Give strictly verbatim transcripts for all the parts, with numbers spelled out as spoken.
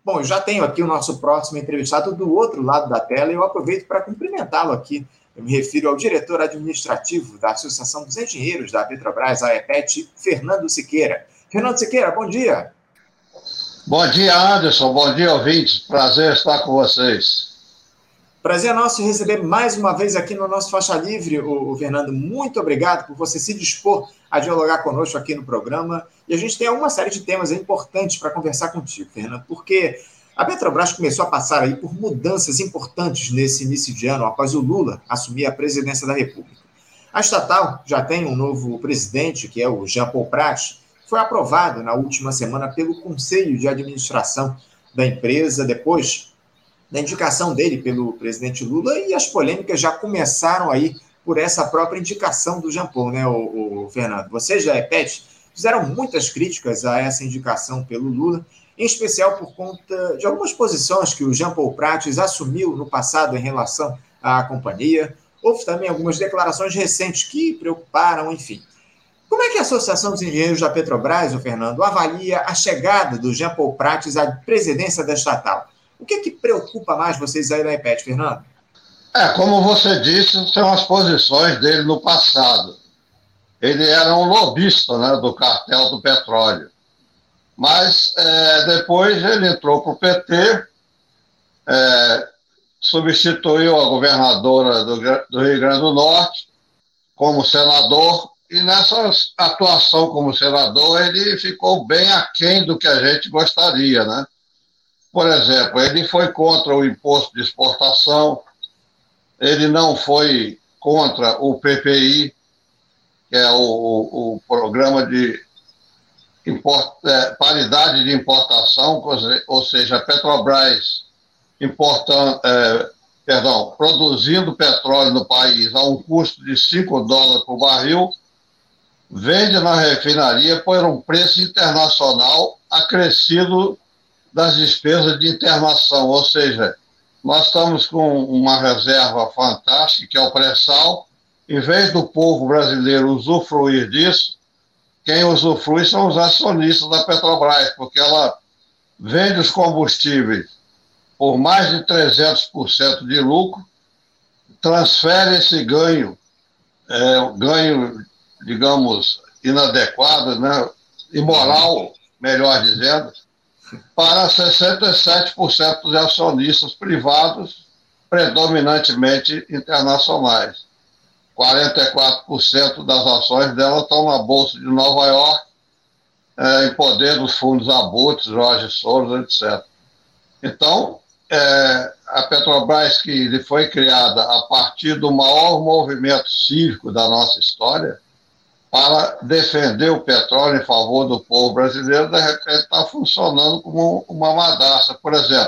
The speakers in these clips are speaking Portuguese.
Bom, eu já tenho aqui o nosso próximo entrevistado do outro lado da tela e eu aproveito para cumprimentá-lo aqui. Eu me refiro ao diretor administrativo da Associação dos Engenheiros da Petrobras, a AEPET, Fernando Siqueira. Fernando Siqueira, bom dia. Bom dia, Anderson. Bom dia, ouvintes. Prazer estar com vocês. Prazer nosso receber mais uma vez aqui no nosso Faixa Livre, o, o Fernando. Muito obrigado por você se dispor a dialogar conosco aqui no programa. E a gente tem uma série de temas importantes para conversar contigo, Fernando, porque a Petrobras começou a passar aí por mudanças importantes nesse início de ano, após o Lula assumir a presidência da República. A estatal já tem um novo presidente, que é o Jean Paul Prat, foi aprovado na última semana pelo Conselho de Administração da empresa, depois da indicação dele pelo presidente Lula, e as polêmicas já começaram aí por essa própria indicação do Jean Paul, né, o, o Fernando? Vocês da AEPET fizeram muitas críticas a essa indicação pelo Lula, em especial por conta de algumas posições que o Jean Paul Prates assumiu no passado em relação à companhia. Houve também algumas declarações recentes que preocuparam, enfim. Como é que a Associação dos Engenheiros da Petrobras, o Fernando, avalia a chegada do Jean Paul Prates à presidência da estatal? O que é que preocupa mais vocês aí da AEPET, Fernando? É, como você disse, são as posições dele no passado. Ele era um lobista, né, do cartel do petróleo. Mas é, depois ele entrou para o P T, é, substituiu a governadora do, do Rio Grande do Norte como senador, e nessa atuação como senador ele ficou bem aquém do que a gente gostaria, né? Por exemplo, ele foi contra o imposto de exportação, ele não foi contra o P P I, que é o, o, o programa de import, é, paridade de importação, ou seja, a Petrobras importando, é, perdão, produzindo petróleo no país a um custo de cinco dólares por barril, vende na refinaria por um preço internacional acrescido das despesas de internação, ou seja, nós estamos com uma reserva fantástica, que é o pré-sal. Em vez do povo brasileiro usufruir disso, quem usufrui são os acionistas da Petrobras, porque ela vende os combustíveis por mais de trezentos por cento de lucro, transfere esse ganho, é, ganho, digamos, inadequado, né, imoral, melhor dizendo, para sessenta e sete por cento dos acionistas privados, predominantemente internacionais. quarenta e quatro por cento das ações dela estão na Bolsa de Nova York, é, em poder dos fundos Abutres, Jorge Soros, etcétera. Então, é, a Petrobras, que foi criada a partir do maior movimento cívico da nossa história, para defender o petróleo em favor do povo brasileiro, de repente está funcionando como uma madraça. Por exemplo,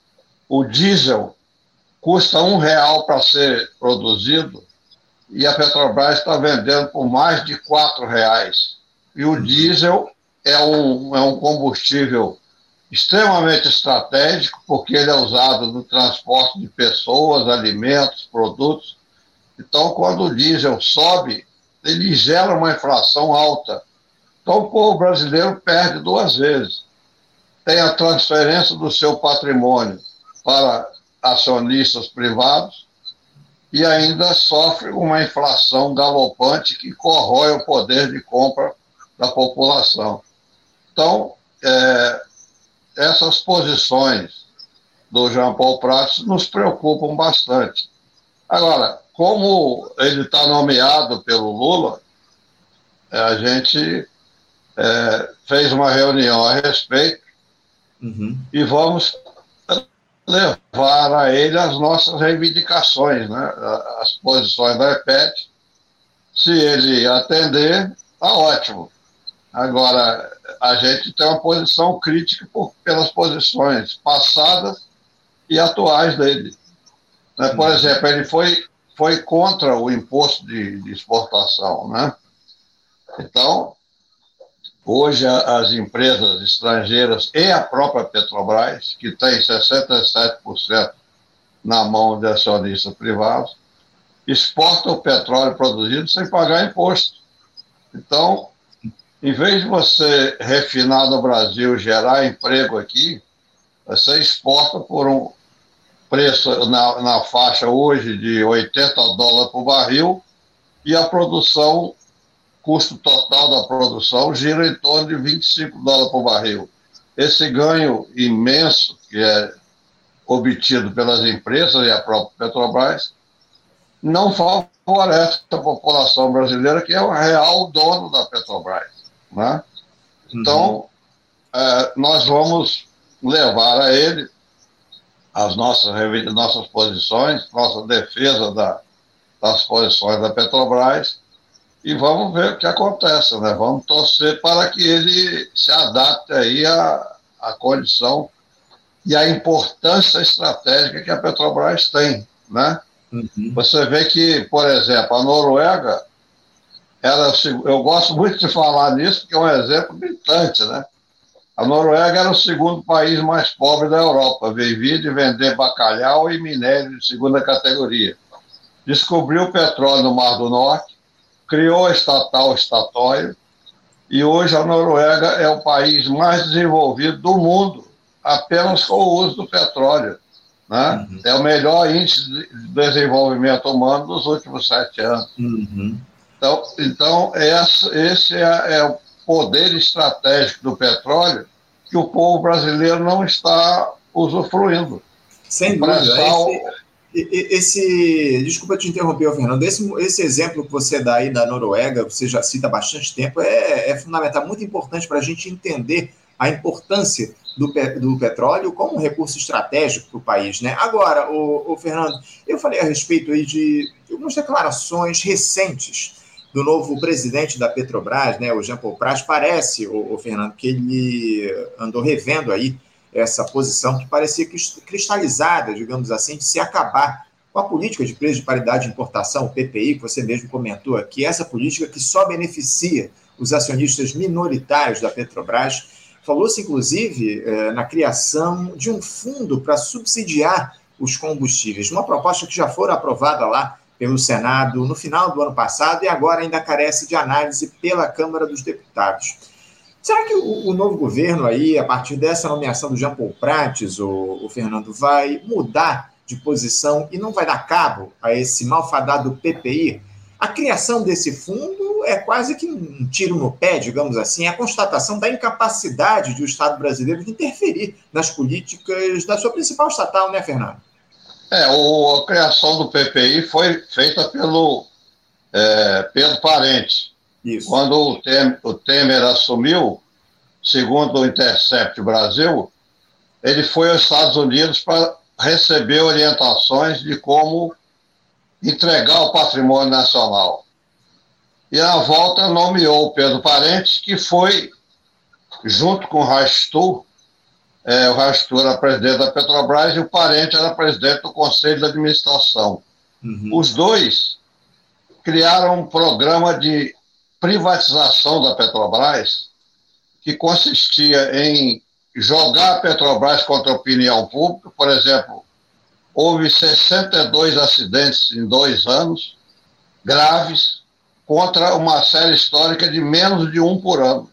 o diesel custa um real para ser produzido e a Petrobras está vendendo por mais de quatro reais. E o diesel é um, é um combustível extremamente estratégico, porque ele é usado no transporte de pessoas, alimentos, produtos. Então, quando o diesel sobe, ele gera uma inflação alta. Então, o povo brasileiro perde duas vezes. Tem a transferência do seu patrimônio para acionistas privados e ainda sofre uma inflação galopante que corrói o poder de compra da população. Então, é, essas posições do Jean Paul Prates nos preocupam bastante. Agora, como ele está nomeado pelo Lula, a gente é, fez uma reunião a respeito, uhum, e vamos levar a ele as nossas reivindicações, né? As posições da AEPET. Se ele atender, está ótimo. Agora, a gente tem uma posição crítica por, pelas posições passadas e atuais dele. Né? Por exemplo, ele foi, foi contra o imposto de, de exportação, né? Então, hoje as empresas estrangeiras e a própria Petrobras, que tem sessenta e sete por cento na mão de acionistas privados, exportam o petróleo produzido sem pagar imposto. Então, em vez de você refinar no Brasil, gerar emprego aqui, Você exporta por um preço na, na faixa hoje de oitenta dólares por barril e a produção, custo total da produção, gira em torno de vinte e cinco dólares por barril. Esse ganho imenso que é obtido pelas empresas e a própria Petrobras não favorece a população brasileira, que é o real dono da Petrobras, né? Então, uhum. é, nós vamos levar a ele as nossas, nossas posições, nossa defesa da, das posições da Petrobras, e vamos ver o que acontece, né? Vamos torcer para que ele se adapte aí à, à condição e à importância estratégica que a Petrobras tem, né? Uhum. Você vê que, por exemplo, a Noruega, era, eu gosto muito de falar nisso, porque é um exemplo gritante, né? A Noruega era o segundo país mais pobre da Europa, vivia de vender bacalhau e minério de segunda categoria. Descobriu o petróleo no Mar do Norte, criou a estatal Statoil, e hoje a Noruega é o país mais desenvolvido do mundo, apenas com o uso do petróleo, né? Uhum. É o melhor índice de desenvolvimento humano dos últimos sete anos. Uhum. Então, então esse, esse é, é o poder estratégico do petróleo que o povo brasileiro não está usufruindo. Sem dúvida. Esse, esse, desculpa te interromper, Fernando, esse, esse exemplo que você dá aí da Noruega, você já cita há bastante tempo, é, é fundamental, muito importante para a gente entender a importância do, do petróleo como um recurso estratégico para o país, né? Agora, o, o Fernando, eu falei a respeito aí de algumas declarações recentes do novo presidente da Petrobras, né, o Jean Paul Prat. Parece, o, o Fernando, que ele andou revendo aí essa posição que parecia cristalizada, digamos assim, de se acabar com a política de preço de paridade de importação, o P P I, que você mesmo comentou aqui, essa política que só beneficia os acionistas minoritários da Petrobras. Falou-se, inclusive, na criação de um fundo para subsidiar os combustíveis, uma proposta que já foi aprovada lá pelo Senado no final do ano passado e agora ainda carece de análise pela Câmara dos Deputados. Será que o, o novo governo aí, a partir dessa nomeação do Jean Paul Prat, o, o Fernando, vai mudar de posição e não vai dar cabo a esse malfadado P P I? A criação desse fundo é quase que um tiro no pé, digamos assim, é a constatação da incapacidade do Estado brasileiro de interferir nas políticas da sua principal estatal, né, Fernando? É, o, a criação do P P I foi feita pelo é, Pedro Parente. Isso. Quando o Temer, o Temer assumiu, segundo o Intercept Brasil, ele foi aos Estados Unidos para receber orientações de como entregar o patrimônio nacional. E na volta nomeou o Pedro Parente, que foi, junto com o Rastur, é, o Rastur era presidente da Petrobras e o Parente era presidente do Conselho de Administração. Uhum. Os dois criaram um programa de privatização da Petrobras que consistia em jogar a Petrobras contra a opinião pública. Por exemplo, houve sessenta e dois acidentes em dois anos, graves, contra uma série histórica de menos de um por ano.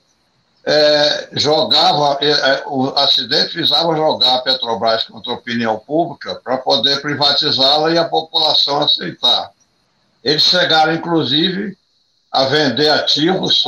É, jogava, é, o acidente visava jogar a Petrobras contra a opinião pública para poder privatizá-la e a população aceitar. Eles chegaram, inclusive, a vender ativos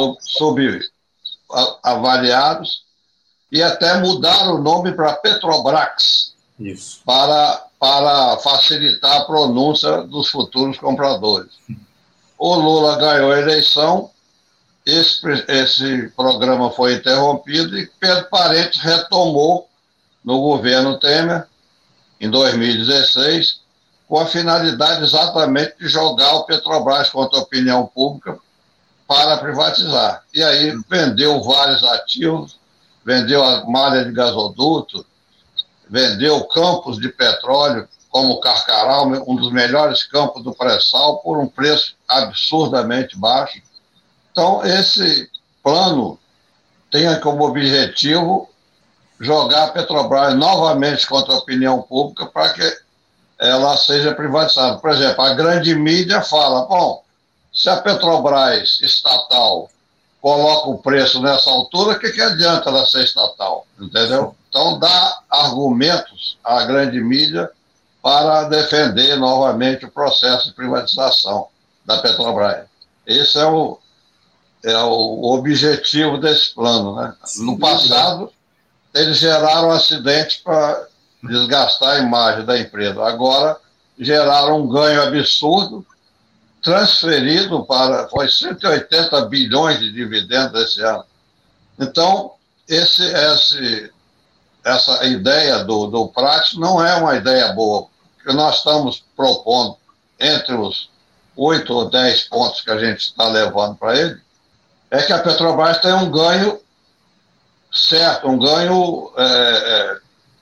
subavaliados e até mudaram o nome para Petrobras. Isso. Para, para facilitar a pronúncia dos futuros compradores. O Lula ganhou a eleição, esse, esse programa foi interrompido e Pedro Parente retomou no governo Temer, em dois mil e dezesseis, com a finalidade exatamente de jogar o Petrobras contra a opinião pública para privatizar. E aí vendeu vários ativos, vendeu a malha de gasoduto, vendeu campos de petróleo, como o Carcará, um dos melhores campos do pré-sal, por um preço absurdamente baixo. Então, esse plano tem como objetivo jogar a Petrobras novamente contra a opinião pública para que ela seja privatizada. Por exemplo, a grande mídia fala, bom, se a Petrobras estatal coloca o preço nessa altura, o que, que adianta ela ser estatal? Entendeu? Então, dá argumentos à grande mídia para defender novamente o processo de privatização da Petrobras. Esse é o, é o objetivo desse plano, né? No passado, eles geraram acidentes para desgastar a imagem da empresa. Agora, geraram um ganho absurdo, transferido para... Foi cento e oitenta bilhões de dividendos esse ano. Então, esse, esse, essa ideia do, do Prats não é uma ideia boa. O que nós estamos propondo, entre os oito ou dez pontos que a gente está levando para ele, é que a Petrobras tenha um ganho certo, um ganho é,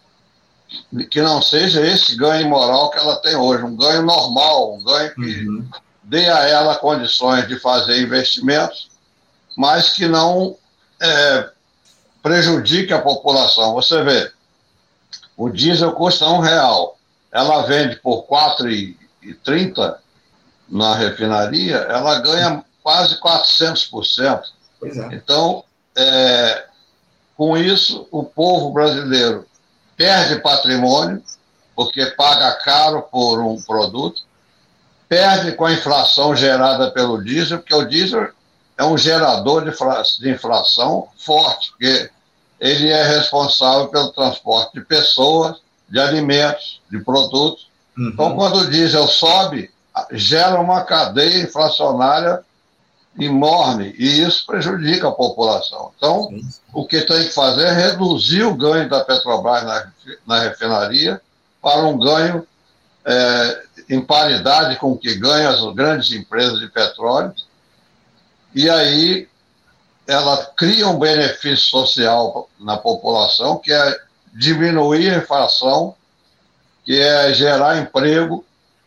é, que não seja esse ganho imoral que ela tem hoje, um ganho normal, um ganho que uhum. dê a ela condições de fazer investimentos, mas que não é, prejudique a população. Você vê, o diesel custa um real, ela vende por quatro reais e trinta na refinaria, ela ganha quase quatrocentos por cento. Pois é. Então, é, com isso, o povo brasileiro perde patrimônio, porque paga caro por um produto, perde com a inflação gerada pelo diesel, porque o diesel é um gerador de inflação forte, porque ele é responsável pelo transporte de pessoas, de alimentos, de produtos. Uhum. Então, quando o diesel sobe, gera uma cadeia inflacionária enorme, e isso prejudica a população. Então, sim, o que tem que fazer é reduzir o ganho da Petrobras na, na refinaria para um ganho é, em paridade com o que ganham as grandes empresas de petróleo, e aí ela cria um benefício social na população, que é diminuir a inflação, que é gerar emprego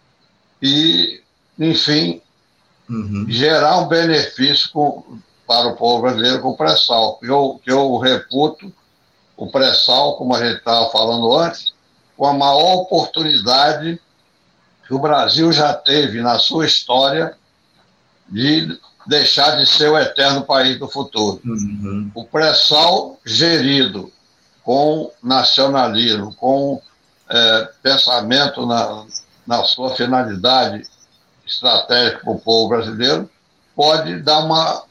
e, enfim, uhum. gerar um benefício com, para o povo brasileiro com o pré-sal. Que eu, que eu reputo o pré-sal, como a gente estava falando antes, com a maior oportunidade que o Brasil já teve na sua história de deixar de ser o eterno país do futuro. Uhum. O pré-sal gerido com nacionalismo, com é, pensamento na, na sua finalidade estratégica para o povo brasileiro, pode dar uma,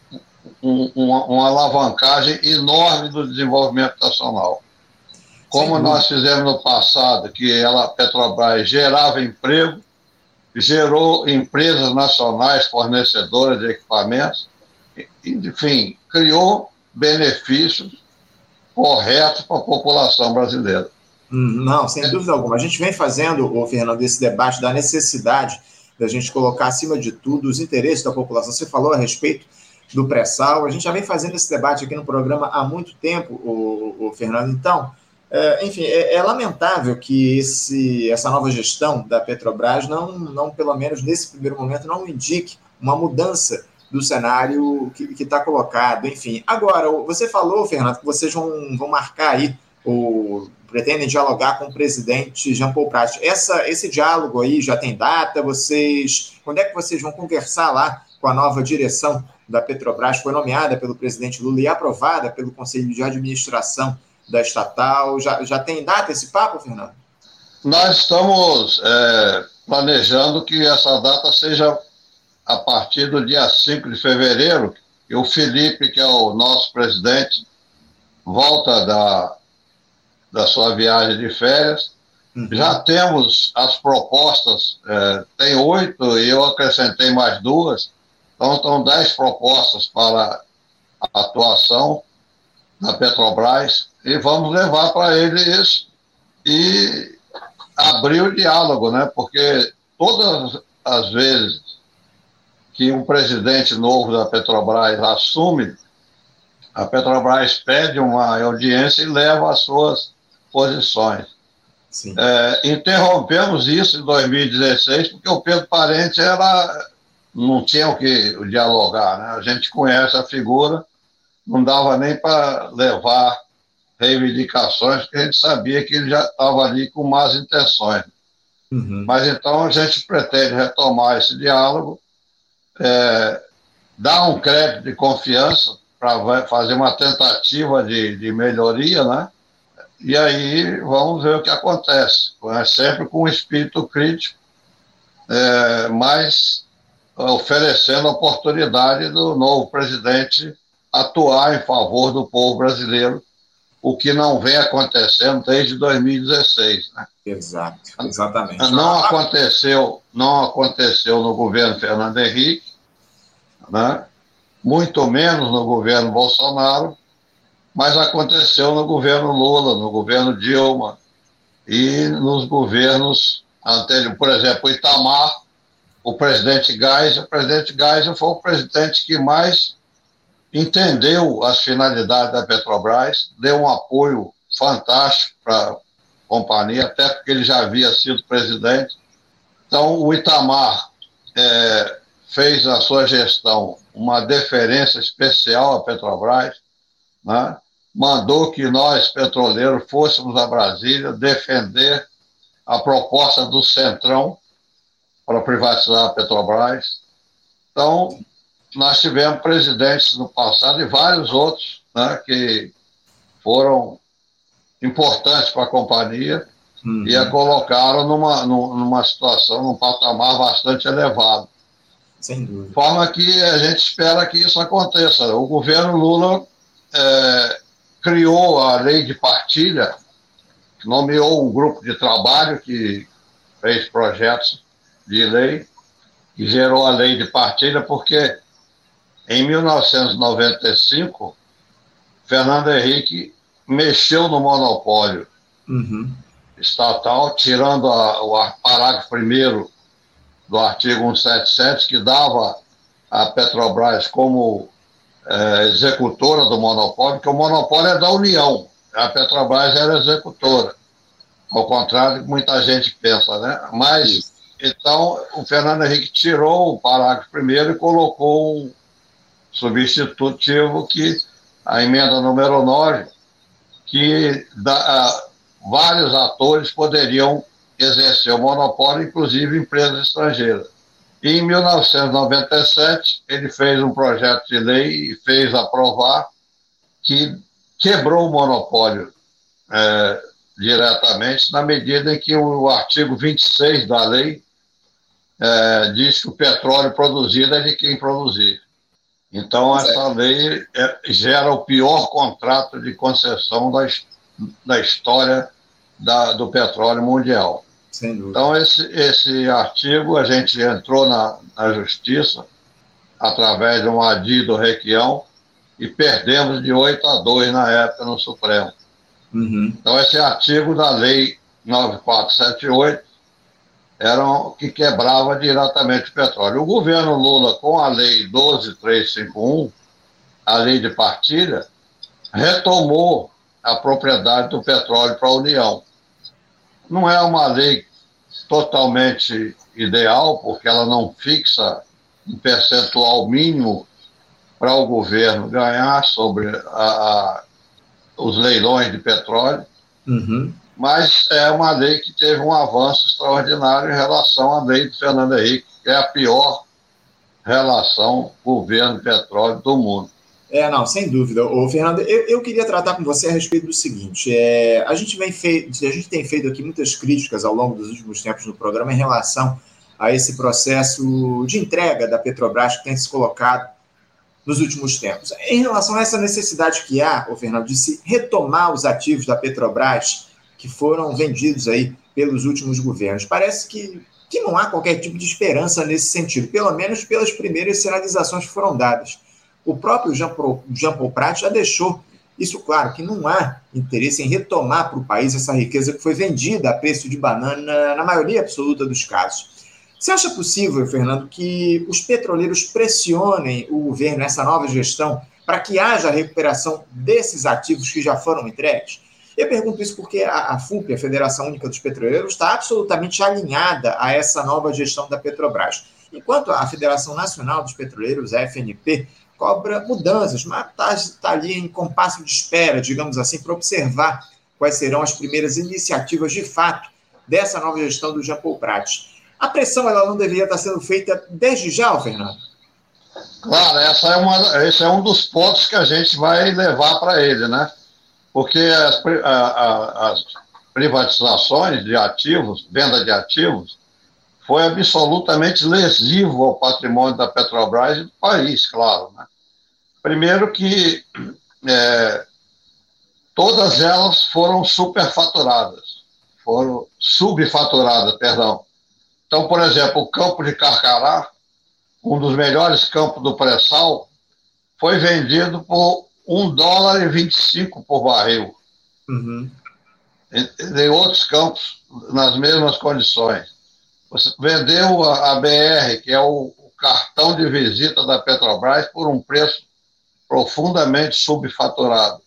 um, uma, uma alavancagem enorme do desenvolvimento nacional. Como Sim. nós fizemos no passado, que ela, a Petrobras gerava emprego, gerou empresas nacionais fornecedoras de equipamentos, enfim, criou benefícios corretos para a população brasileira. Não, sem dúvida alguma. A gente vem fazendo, ô, Fernando, esse debate da necessidade da gente colocar acima de tudo os interesses da população. Você falou a respeito do pré-sal, a gente já vem fazendo esse debate aqui no programa há muito tempo, ô, ô, Fernando. Então, é, enfim, é, é lamentável que esse, essa nova gestão da Petrobras não, não, pelo menos nesse primeiro momento, não indique uma mudança do cenário que está colocado. Enfim, agora, você falou, Fernando, que vocês vão, vão marcar aí, o, pretendem dialogar com o presidente Jean Paul Prat. Essa, esse diálogo aí já tem data? Vocês, quando é que vocês vão conversar lá com a nova direção da Petrobras? Foi nomeada pelo presidente Lula e aprovada pelo Conselho de Administração da estatal. Já, já tem data esse papo, Fernando? Nós estamos é, planejando que essa data seja a partir do dia cinco de fevereiro, e o Felipe, que é o nosso presidente, volta da, da sua viagem de férias. Uhum. Já temos as propostas, é, tem oito, e eu acrescentei mais duas, então estão dez propostas para a atuação da Petrobras, e vamos levar para ele isso e abrir o diálogo, né? Porque todas as vezes que um presidente novo da Petrobras assume, a Petrobras pede uma audiência e leva as suas posições. É, interrompemos isso em dois mil e dezesseis, porque o Pedro Parente era, não tinha o que dialogar, né? A gente conhece a figura, não dava nem para levar reivindicações, porque a gente sabia que ele já estava ali com más intenções. Uhum. Mas então a gente pretende retomar esse diálogo, é, dar um crédito de confiança para fazer uma tentativa de, de melhoria, né? e aí vamos ver o que acontece. É sempre com um espírito crítico, é, mas oferecendo a oportunidade do novo presidente atuar em favor do povo brasileiro, o que não vem acontecendo desde dois mil e dezesseis. Né? Exato, exatamente. Não aconteceu, não aconteceu no governo Fernando Henrique, né? Muito menos no governo Bolsonaro, mas aconteceu no governo Lula, no governo Dilma e nos governos anteriores. Por exemplo, o Itamar, o presidente Geisel, o presidente Geisel foi o presidente que mais entendeu as finalidades da Petrobras, deu um apoio fantástico para a companhia, até porque ele já havia sido presidente. Então, o Itamar é, fez a sua gestão uma deferência especial à Petrobras, né? Mandou que nós, petroleiros, fôssemos a Brasília defender a proposta do Centrão para privatizar a Petrobras. Então, nós tivemos presidentes no passado e vários outros, né, que foram importantes para a companhia, uhum, e a colocaram numa, numa situação, num patamar bastante elevado. Sem dúvida. De forma que a gente espera que isso aconteça. O governo Lula é, criou a lei de partilha, nomeou um grupo de trabalho que fez projetos de lei, que gerou a lei de partilha, porque em mil novecentos e noventa e cinco, Fernando Henrique mexeu no monopólio, uhum, estatal, tirando a, o parágrafo primeiro do artigo cento e setenta e sete, que dava a Petrobras como é, executora do monopólio, porque o monopólio é da União, a Petrobras era executora, ao contrário do que muita gente pensa, né? Mas, isso. Então, o Fernando Henrique tirou o parágrafo primeiro e colocou um substitutivo, que a emenda número nove, que da, a, vários atores poderiam exercer o monopólio, inclusive empresas estrangeiras. E em mil novecentos e noventa e sete, ele fez um projeto de lei e fez aprovar, que quebrou o monopólio é, diretamente, na medida em que o artigo vinte e seis da lei é, diz que o petróleo produzido é de quem produzir. Então, essa lei é, gera o pior contrato de concessão da, da história da, do petróleo mundial. Sem dúvida. Então, esse, esse artigo, a gente entrou na, na justiça através de um A D I do Requião e perdemos de oito a dois na época no Supremo. Uhum. Então, esse artigo da Lei nove mil quatrocentos e setenta e oito era o que quebrava diretamente o petróleo. O governo Lula, com a Lei doze mil trezentos e cinquenta e um, a lei de partilha, retomou a propriedade do petróleo para a União. Não é uma lei totalmente ideal, porque ela não fixa um percentual mínimo para o governo ganhar sobre a, a, os leilões de petróleo, uhum, mas é uma lei que teve um avanço extraordinário em relação à lei do Fernando Henrique, que é a pior relação governo-petróleo do mundo. É, não, sem dúvida. Ô, Fernando, eu, eu queria tratar com você a respeito do seguinte. É, a, gente vem fei- a gente tem feito aqui muitas críticas ao longo dos últimos tempos no programa em relação a esse processo de entrega da Petrobras que tem se colocado nos últimos tempos. Em relação a essa necessidade que há, ô, Fernando, de se retomar os ativos da Petrobras que foram vendidos aí pelos últimos governos, parece que, que não há qualquer tipo de esperança nesse sentido, pelo menos pelas primeiras sinalizações que foram dadas. O próprio Jean Paul, Jean Paul Prat já deixou isso claro, que não há interesse em retomar para o país essa riqueza que foi vendida a preço de banana na maioria absoluta dos casos. Você acha possível, Fernando, que os petroleiros pressionem o governo nessa nova gestão para que haja a recuperação desses ativos que já foram entregues? Eu pergunto isso porque a, a F U P, a Federação Única dos Petroleiros, está absolutamente alinhada a essa nova gestão da Petrobras, enquanto a Federação Nacional dos Petroleiros, a F N P, cobra mudanças, mas está tá ali em compasso de espera, digamos assim, para observar quais serão as primeiras iniciativas de fato dessa nova gestão do Jean Paul Prat. A pressão ela não deveria estar sendo feita desde já, Fernando? Claro, essa é uma, esse é um dos pontos que a gente vai levar para ele, né? porque as, a, a, as privatizações de ativos, venda de ativos, foi absolutamente lesivo ao patrimônio da Petrobras e do país, claro, né? Primeiro que é, todas elas foram superfaturadas, foram subfaturadas, perdão. Então, por exemplo, o campo de Carcará, um dos melhores campos do pré-sal, foi vendido por um dólar e vinte e cinco por barril. Uhum. Em outros campos, nas mesmas condições. Você vendeu a, a B R, que é o, o cartão de visita da Petrobras, por um preço profundamente subfaturado.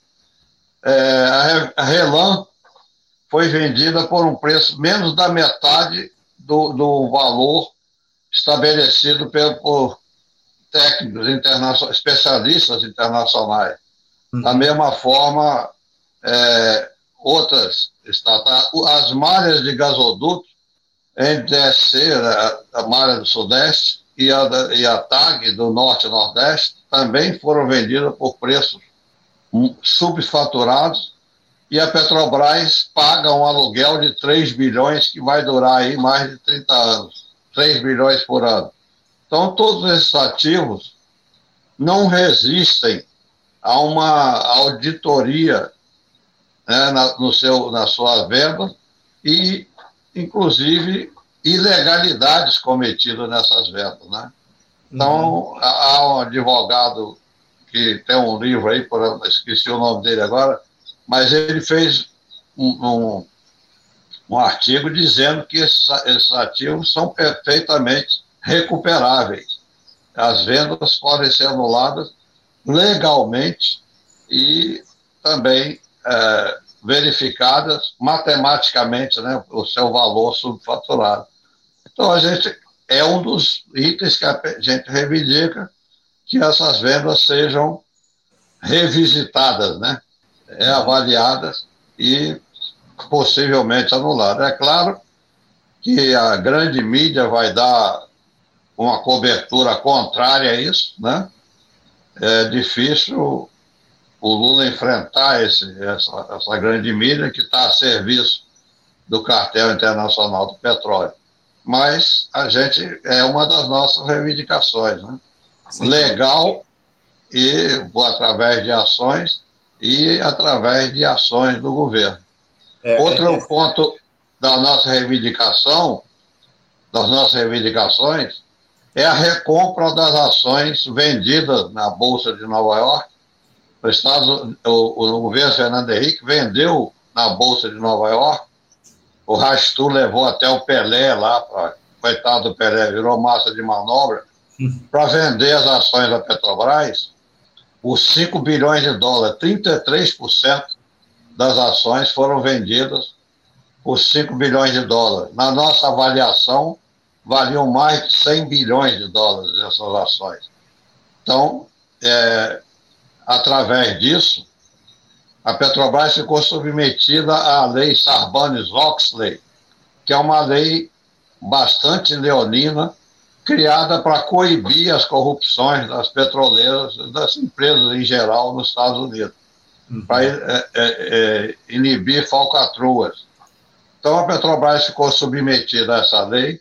É, a Relan foi vendida por um preço menos da metade do, do valor estabelecido pelo, por técnicos internacionais, especialistas internacionais. Uhum. Da mesma forma, é, outras estatais, as malhas de gasoduto, N D S C, a, a malha do Sudeste, e a, e a TAG do Norte e Nordeste, também foram vendidas por preços subfaturados, e a Petrobras paga um aluguel de três bilhões, que vai durar aí mais de trinta anos, três bilhões por ano. Então, todos esses ativos não resistem a uma auditoria, né, na, no seu, na sua venda, e, inclusive, ilegalidades cometidas nessas vendas, né? Então, uhum. há um advogado que tem um livro aí, por, esqueci o nome dele agora, mas ele fez um, um, um artigo dizendo que esses, esses ativos são perfeitamente recuperáveis. As vendas podem ser anuladas legalmente e também é, verificadas matematicamente, né, o seu valor subfaturado. Então, a gente é um dos itens que a gente reivindica, que essas vendas sejam revisitadas, né, é, avaliadas e possivelmente anuladas. É claro que a grande mídia vai dar uma cobertura contrária a isso, né? É difícil o Lula enfrentar esse, essa, essa grande mídia que está a serviço do cartel internacional do petróleo. Mas a gente é uma das nossas reivindicações, né? Legal e através de ações e através de ações do governo. É, Outro é, é. ponto da nossa reivindicação, das nossas reivindicações, é a recompra das ações vendidas na Bolsa de Nova York. O, Estado, o, o governo Fernando Henrique vendeu na Bolsa de Nova York. O Rastu levou até o Pelé lá, pra, coitado do Pelé, virou massa de manobra, para vender as ações da Petrobras por cinco bilhões de dólares. trinta e três por cento das ações foram vendidas por cinco bilhões de dólares. Na nossa avaliação, valiam mais de cem bilhões de dólares essas ações. Então, é, através disso, a Petrobras ficou submetida à lei Sarbanes-Oxley, que é uma lei bastante leonina, criada para coibir as corrupções das petroleiras, das empresas em geral nos Estados Unidos, uhum. para é, é, inibir falcatruas. Então, a Petrobras ficou submetida a essa lei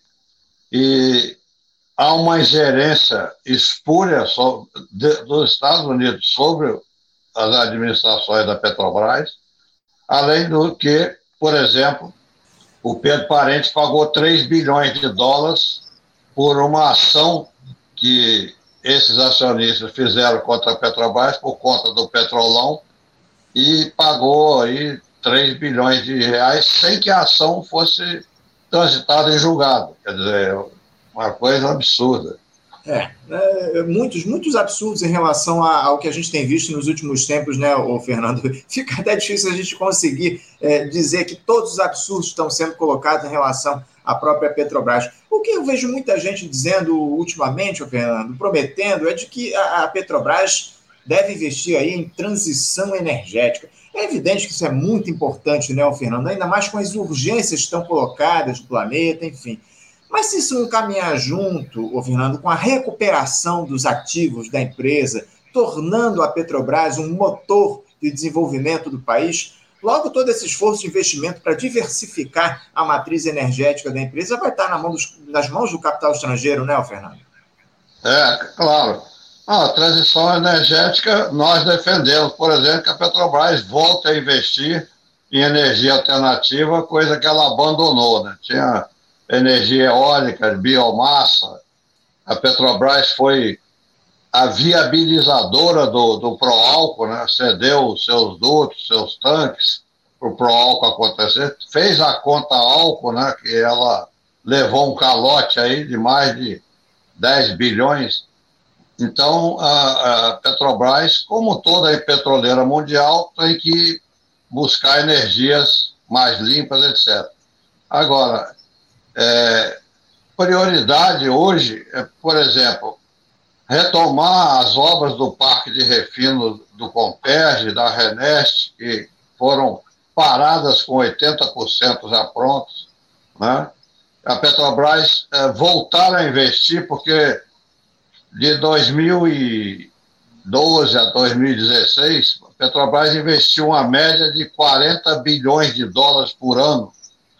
e há uma ingerência espúria dos Estados Unidos sobre as administrações da Petrobras, além do que, por exemplo, o Pedro Parentes pagou três bilhões de dólares por uma ação que esses acionistas fizeram contra a Petrobras por conta do petrolão e pagou aí três bilhões de reais sem que a ação fosse transitada em julgado. Quer dizer, uma coisa absurda. É, é muitos, muitos absurdos em relação a, ao que a gente tem visto nos últimos tempos, né, ô Fernando? Fica até difícil a gente conseguir é, dizer que todos os absurdos estão sendo colocados em relação à própria Petrobras. O que eu vejo muita gente dizendo ultimamente, ô Fernando, prometendo, é de que a, a Petrobras deve investir aí em transição energética. É evidente que isso é muito importante, né, ô Fernando? Ainda mais com as urgências que estão colocadas no planeta, enfim. Mas se isso não caminhar junto, ô Fernando, com a recuperação dos ativos da empresa, tornando a Petrobras um motor e desenvolvimento do país. Logo, todo esse esforço de investimento para diversificar a matriz energética da empresa vai estar na mão dos, nas mãos do capital estrangeiro, né, Fernando? É, claro. Ah, a transição energética nós defendemos, por exemplo, que a Petrobras volte a investir em energia alternativa, coisa que ela abandonou, né? Tinha energia eólica, biomassa. A Petrobras foi a viabilizadora do, do Proálcool, né? Cedeu os seus dutos, seus tanques para o Proálcool acontecer. Fez a conta álcool, né? Que ela levou um calote aí de mais de dez bilhões. Então, a, a Petrobras, como toda a petroleira mundial, tem que buscar energias mais limpas, etcétera. Agora, é, prioridade hoje é, por exemplo, retomar as obras do Parque de Refino do Comperj, da Renest, que foram paradas com oitenta por cento já prontos, né? A Petrobras é, voltar a investir, porque de dois mil e doze a dois mil e dezesseis, a Petrobras investiu uma média de quarenta bilhões de dólares por ano,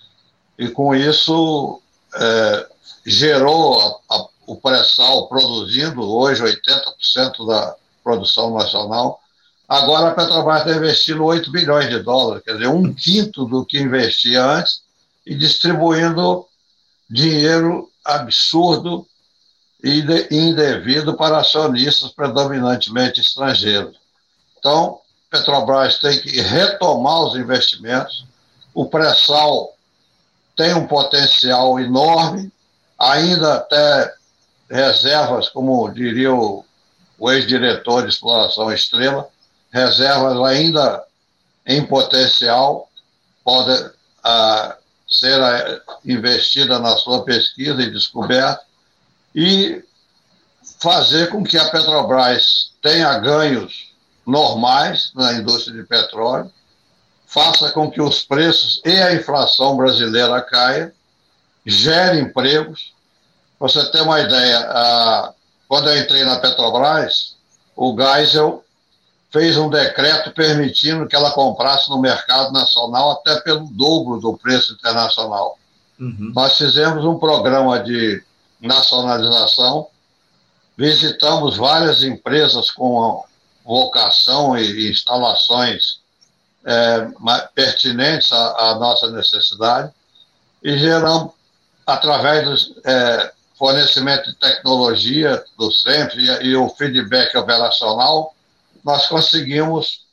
e com isso é, gerou a, a, o pré-sal produzindo, hoje oitenta por cento da produção nacional. Agora a Petrobras está investindo oito bilhões de dólares, quer dizer, um quinto do que investia antes, e distribuindo dinheiro absurdo e indevido para acionistas predominantemente estrangeiros. Então, Petrobras tem que retomar os investimentos. O pré-sal tem um potencial enorme, ainda até reservas, como diria o, o ex-diretor de exploração Estrela, reservas ainda em potencial, podem ah, ser investidas na sua pesquisa e descoberta, e fazer com que a Petrobras tenha ganhos normais na indústria de petróleo, faça com que os preços e a inflação brasileira caia, gere empregos. Para você ter uma ideia, a, quando eu entrei na Petrobras, o Geisel fez um decreto permitindo que ela comprasse no mercado nacional até pelo dobro do preço internacional. Uhum. Nós fizemos um programa de nacionalização, visitamos várias empresas com vocação e instalações é, pertinentes à, à nossa necessidade, e geramos, através do é, fornecimento de tecnologia do centro e, e o feedback operacional, nós conseguimos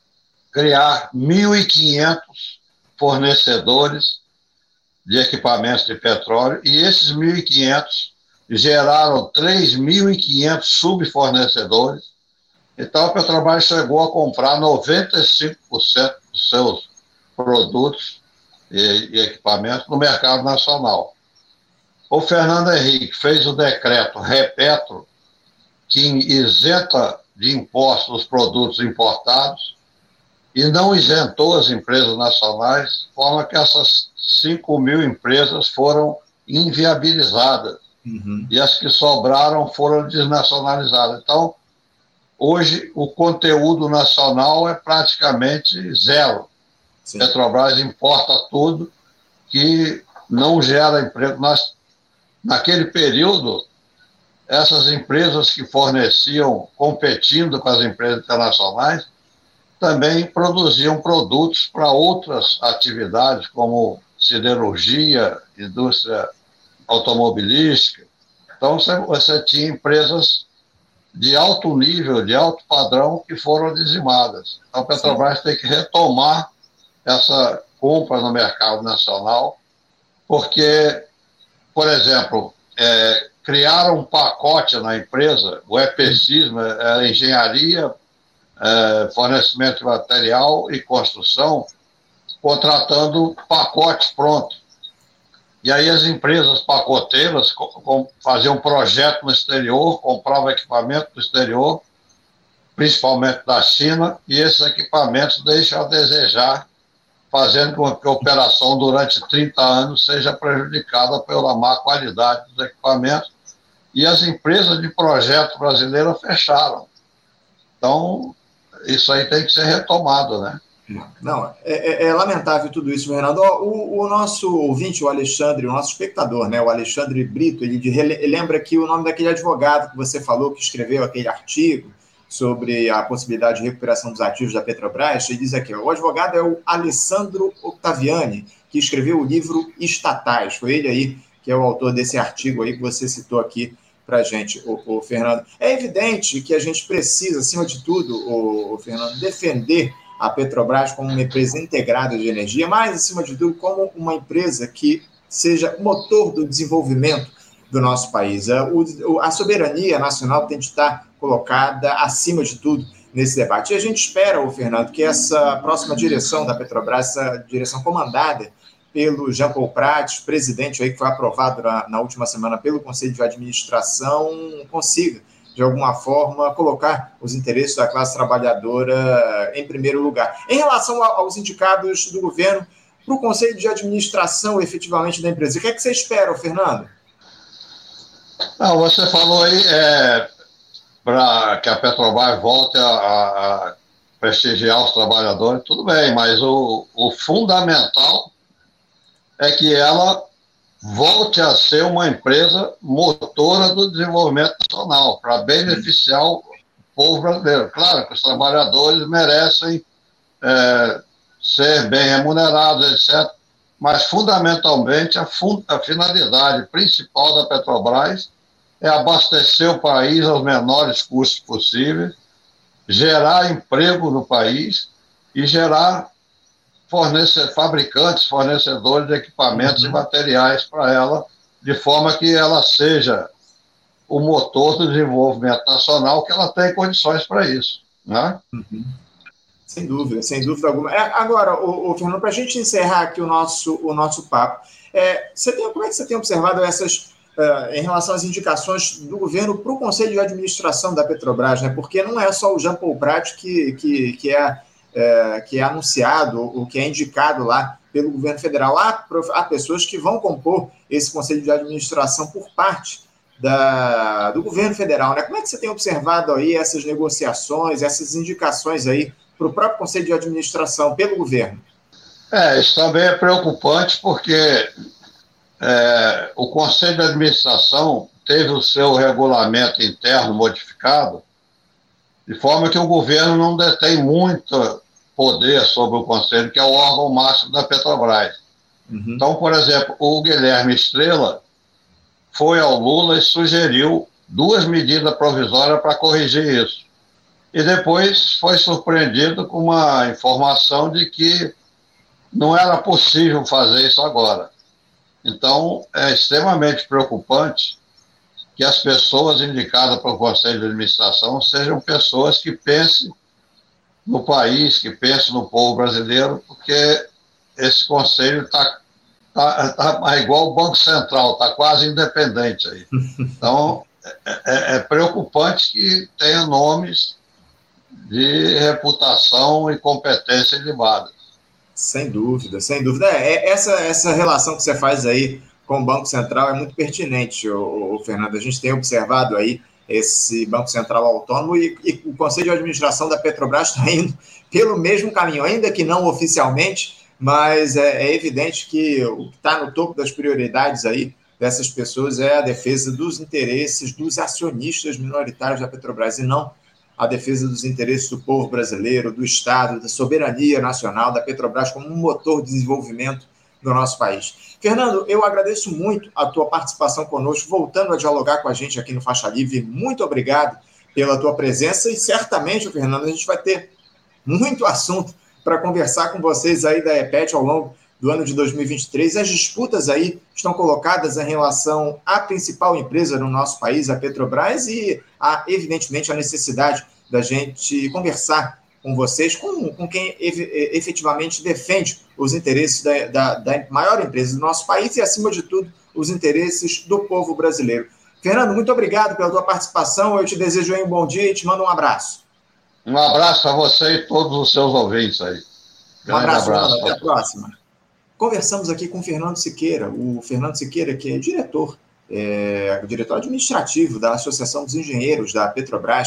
criar mil e quinhentos fornecedores de equipamentos de petróleo, e esses mil e quinhentos geraram três mil e quinhentos subfornecedores. Então, a Petrobras chegou a comprar noventa e cinco por cento dos seus produtos e, e equipamentos no mercado nacional. O Fernando Henrique fez o decreto Repetro, que isenta de impostos os produtos importados e não isentou as empresas nacionais, de forma que essas cinco mil empresas foram inviabilizadas. Uhum. E as que sobraram foram desnacionalizadas. Então, hoje, o conteúdo nacional é praticamente zero. Sim. Petrobras importa tudo que não gera emprego. Nós, naquele período, essas empresas que forneciam, competindo com as empresas internacionais, também produziam produtos para outras atividades, como siderurgia, indústria automobilística. Então, você, você tinha empresas de alto nível, de alto padrão, que foram dizimadas. Então, a Petrobras Sim. tem que retomar essa compra no mercado nacional, porque, por exemplo, é, criaram um pacote na empresa, o EPCismo, é, engenharia, é, fornecimento de material e construção, contratando pacotes prontos. E aí as empresas pacoteiras faziam projeto no exterior, compravam equipamento no exterior, principalmente da China, e esses equipamentos deixam a desejar, fazendo com que a operação durante trinta anos seja prejudicada pela má qualidade dos equipamentos, e as empresas de projeto brasileiras fecharam. Então, isso aí tem que ser retomado, né? Não, é, é, é lamentável tudo isso, Fernando. O, o nosso ouvinte, o Alexandre, o nosso espectador, né, o Alexandre Brito, ele, ele lembra que o nome daquele advogado que você falou, que escreveu aquele artigo sobre a possibilidade de recuperação dos ativos da Petrobras, ele diz aqui, ó, o advogado é o Alessandro Octaviani, que escreveu o livro Estatais. Foi ele aí que é o autor desse artigo aí que você citou aqui para a gente, o, o Fernando. É evidente que a gente precisa, acima de tudo, o, o Fernando, defender a Petrobras como uma empresa integrada de energia, mas, acima de tudo, como uma empresa que seja motor do desenvolvimento do nosso país. A soberania nacional tem de estar colocada acima de tudo nesse debate. E a gente espera, Fernando, que essa próxima direção da Petrobras, essa direção comandada pelo Jean Paul Prats, presidente aí que foi aprovado na, na última semana pelo Conselho de Administração, consiga de alguma forma, colocar os interesses da classe trabalhadora em primeiro lugar. Em relação aos indicados do governo, para o Conselho de Administração, efetivamente, da empresa, o que é que você espera, Fernando? Não, você falou aí é, para que a Petrobras volte a, a prestigiar os trabalhadores, tudo bem, mas o, o fundamental é que ela volte a ser uma empresa motora do desenvolvimento nacional, para beneficiar o povo brasileiro. Claro que os trabalhadores merecem é, ser bem remunerados, etcétera, mas, fundamentalmente, a, fun a finalidade principal da Petrobras é abastecer o país aos menores custos possíveis, gerar emprego no país e gerar fornecer, fabricantes, fornecedores de equipamentos uhum. e materiais para ela, de forma que ela seja o motor do desenvolvimento nacional, que ela tem condições para isso, né? Uhum. Sem dúvida, sem dúvida alguma. É, agora, o, o Fernando, para a gente encerrar aqui o nosso, o nosso papo, é, você tem, como é que você tem observado essas, uh, em relação às indicações do governo para o Conselho de Administração da Petrobras, né? Porque não é só o Jean Paul Prats que, que, que é É, que é anunciado, o que é indicado lá pelo governo federal. Há, há pessoas que vão compor esse conselho de administração por parte da, do governo federal, né? Como é que você tem observado aí essas negociações, essas indicações aí para o próprio conselho de administração pelo governo? É, isso também é preocupante porque é, o conselho de administração teve o seu regulamento interno modificado de forma que o governo não detém muito poder sobre o Conselho, que é o órgão máximo da Petrobras. Uhum. Então, por exemplo, o Guilherme Estrela foi ao Lula e sugeriu duas medidas provisórias para corrigir isso. E depois foi surpreendido com uma informação de que não era possível fazer isso agora. Então, é extremamente preocupante que as pessoas indicadas para o Conselho de Administração sejam pessoas que pensem no país, que pensem no povo brasileiro, porque esse Conselho está tá, tá igual o Banco Central, está quase independente aí. Então, é, é preocupante que tenha nomes de reputação e competência elevadas. Sem dúvida, sem dúvida. É, essa, essa relação que você faz aí com o Banco Central é muito pertinente, o, o Fernando. A gente tem observado aí esse Banco Central autônomo e, e o Conselho de Administração da Petrobras está indo pelo mesmo caminho, ainda que não oficialmente, mas é, é evidente que o que está no topo das prioridades aí dessas pessoas é a defesa dos interesses dos acionistas minoritários da Petrobras e não a defesa dos interesses do povo brasileiro, do Estado, da soberania nacional, da Petrobras como um motor de desenvolvimento do nosso país. Fernando, eu agradeço muito a tua participação conosco, voltando a dialogar com a gente aqui no Faixa Livre. Muito obrigado pela tua presença e certamente, Fernando, a gente vai ter muito assunto para conversar com vocês aí da EPET ao longo do ano de dois mil e vinte e três. As disputas aí estão colocadas em relação à principal empresa no nosso país, a Petrobras, e há, evidentemente, a necessidade da gente conversar com vocês, com, com quem efetivamente defende os interesses da, da, da maior empresa do nosso país e, acima de tudo, os interesses do povo brasileiro. Fernando, muito obrigado pela tua participação. Eu te desejo aí um bom dia e te mando um abraço. Um abraço a você e todos os seus ouvintes aí. Um abraço, abraço Fernando. Até a próxima. Conversamos aqui com o Fernando Siqueira, o Fernando Siqueira, que é diretor, é, diretor administrativo da Associação dos Engenheiros da Petrobras,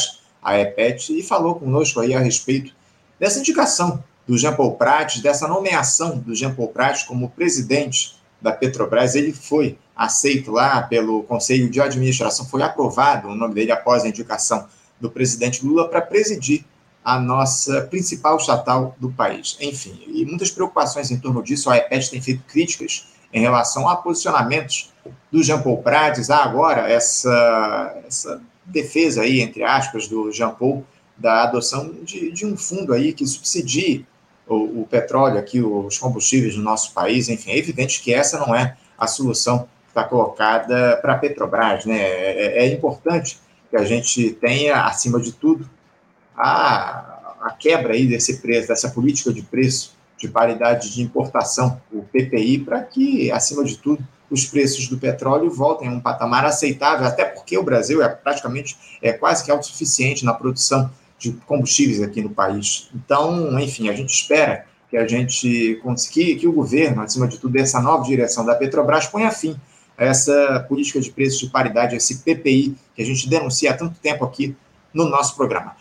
a EPET, e falou conosco aí a respeito dessa indicação do Jean Paul Prats, dessa nomeação do Jean Paul Prats como presidente da Petrobras. Ele foi aceito lá pelo Conselho de Administração, foi aprovado o nome dele após a indicação do presidente Lula para presidir a nossa principal estatal do país. Enfim, e muitas preocupações em torno disso. A EPET tem feito críticas em relação a posicionamentos do Jean Paul Prats. Há agora essa, essa defesa aí, entre aspas, do Jean Paul, da adoção de, de um fundo aí que subsidie o, o petróleo aqui, os combustíveis no nosso país. Enfim, é evidente que essa não é a solução que está colocada para a Petrobras, né? É, é importante que a gente tenha, acima de tudo, a, a quebra aí desse preço, dessa política de preço de paridade de importação, o P P I, para que, acima de tudo, os preços do petróleo voltem a um patamar aceitável, até porque o Brasil é praticamente, é quase que autossuficiente na produção de combustíveis aqui no país. Então, enfim, a gente espera que a gente consiga, que o governo, acima de tudo, essa nova direção da Petrobras, ponha fim a essa política de preços de paridade, esse P P I, que a gente denuncia há tanto tempo aqui no nosso programa.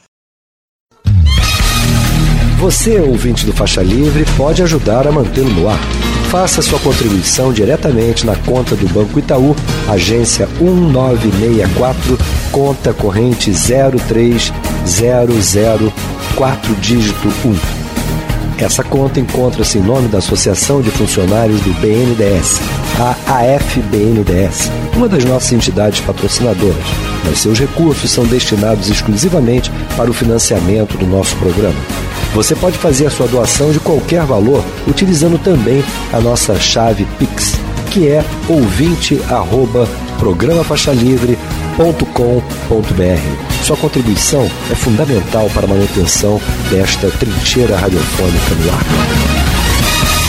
Você, ouvinte do Faixa Livre, pode ajudar a mantê-lo no ar. Faça sua contribuição diretamente na conta do Banco Itaú, agência um nove seis quatro, conta corrente zero três zero zero quatro, dígito um. Essa conta encontra-se em nome da Associação de Funcionários do B N D E S, a A F B N D E S, uma das nossas entidades patrocinadoras, mas seus recursos são destinados exclusivamente para o financiamento do nosso programa. Você pode fazer a sua doação de qualquer valor utilizando também a nossa chave Pix, que é ouvinte arroba programa faixa livre ponto com ponto b r. Sua contribuição é fundamental para a manutenção desta trincheira radiofônica no ar.